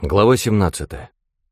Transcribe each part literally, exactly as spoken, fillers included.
Глава семнадцатая.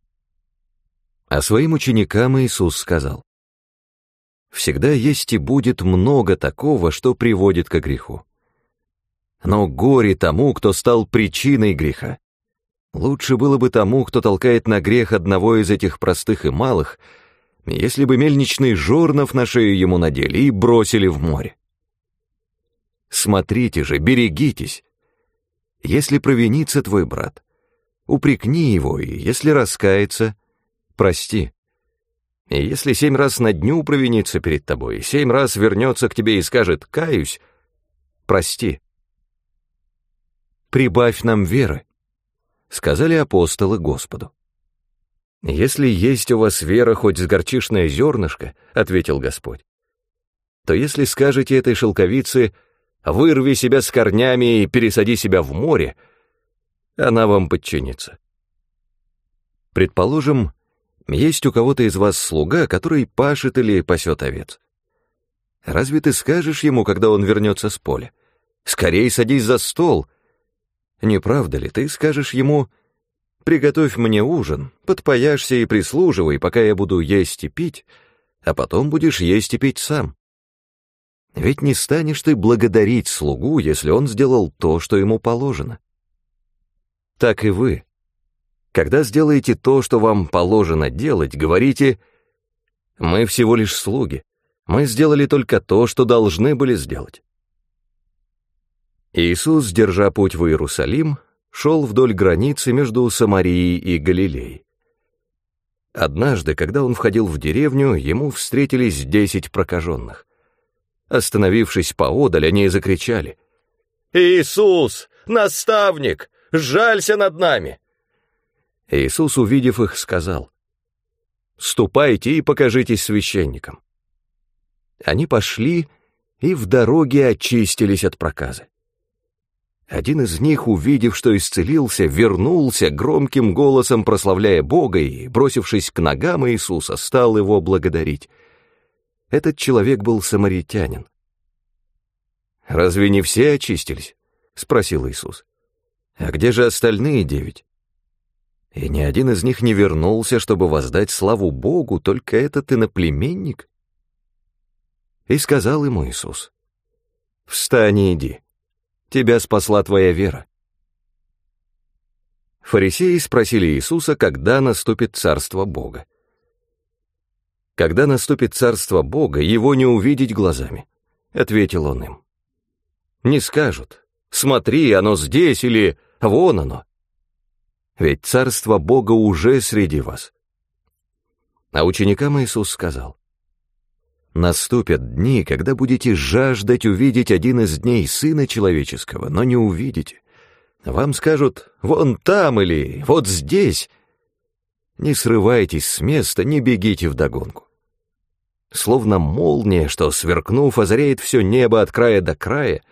А своим ученикам Иисус сказал: «Всегда есть и будет много такого, что приводит ко греху. Но горе тому, кто стал причиной греха. Лучше было бы тому, кто толкает на грех одного из этих простых и малых, если бы мельничный жорнов на шею ему надели и бросили в море. Смотрите же, берегитесь. Если провинится твой брат, упрекни его, и если раскается, прости. И если семь раз на дню провинится перед тобой, и семь раз вернется к тебе и скажет «каюсь», прости. «Прибавь нам веры», — сказали апостолы Господу. «Если есть у вас вера хоть с горчишное зернышко, — ответил Господь, — то если скажете этой шелковице «вырви себя с корнями и пересади себя в море», она вам подчинится. Предположим, есть у кого-то из вас слуга, который пашет или пасет овец. Разве ты скажешь ему, когда он вернется с поля: «Скорей садись за стол»? Не правда ли, ты скажешь ему: «Приготовь мне ужин, подпояшься и прислуживай, пока я буду есть и пить, а потом будешь есть и пить сам»? Ведь не станешь ты благодарить слугу, если он сделал то, что ему положено. Так и вы. Когда сделаете то, что вам положено делать, говорите: «Мы всего лишь слуги, мы сделали только то, что должны были сделать». Иисус, держа путь в Иерусалим, шел вдоль границы между Самарией и Галилеей. Однажды, когда он входил в деревню, ему встретились десять прокаженных. Остановившись поодаль, они закричали: «Иисус, наставник, жалься над нами!» Иисус, увидев их, сказал: «Ступайте и покажитесь священникам». Они пошли и в дороге очистились от проказы. Один из них, увидев, что исцелился, вернулся, громким голосом прославляя Бога, и, бросившись к ногам Иисуса, стал его благодарить. Этот человек был самаритянин. «Разве не все очистились?» — спросил Иисус. «А где же остальные девять? И ни один из них не вернулся, чтобы воздать славу Богу, только этот иноплеменник?» И сказал ему Иисус: «Встань и иди, тебя спасла твоя вера». Фарисеи спросили Иисуса, когда наступит царство Бога. «Когда наступит царство Бога, его не увидеть глазами», — ответил он им. «Не скажут: смотри, оно здесь» или «вон оно». Ведь царство Бога уже среди вас. А ученикам Иисус сказал: «Наступят дни, когда будете жаждать увидеть один из дней Сына Человеческого, но не увидите. Вам скажут: вон там или вот здесь. Не срывайтесь с места, не бегите вдогонку. Словно молния, что, сверкнув, озаряет все небо от края до края,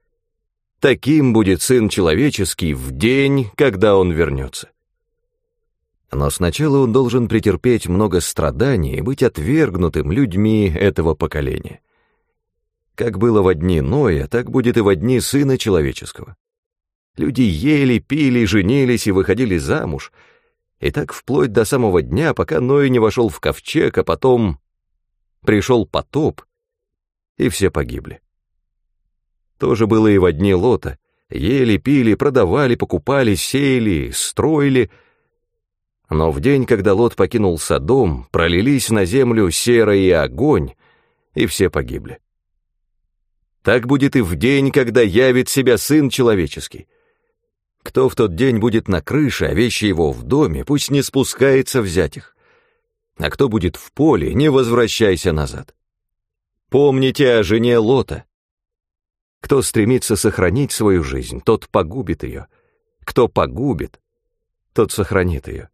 таким будет Сын Человеческий в день, когда Он вернется. Но сначала Он должен претерпеть много страданий и быть отвергнутым людьми этого поколения. Как было во дни Ноя, так будет и во дни Сына Человеческого. Люди ели, пили, женились и выходили замуж, и так вплоть до самого дня, пока Ной не вошел в ковчег, а потом пришел потоп, и все погибли. То же было и во дни Лота. Ели, пили, продавали, покупали, сеяли, строили. Но в день, когда Лот покинул Содом, пролились на землю сера и огонь, и все погибли. Так будет и в день, когда явит себя Сын Человеческий. Кто в тот день будет на крыше, а вещи его в доме, пусть не спускается взять их. А кто будет в поле, не возвращайся назад. Помните о жене Лота. Кто стремится сохранить свою жизнь, тот погубит ее. Кто погубит, тот сохранит ее.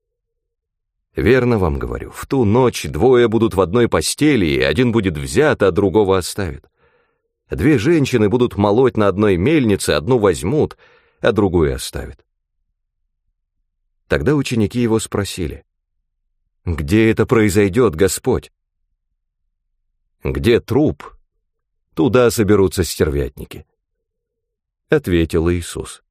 Верно вам говорю, в ту ночь двое будут в одной постели, и один будет взят, а другого оставит. Две женщины будут молоть на одной мельнице, одну возьмут, а другую оставят». Тогда ученики его спросили: «Где это произойдет, Господь?» «Где труп, туда соберутся стервятники», — ответил Иисус.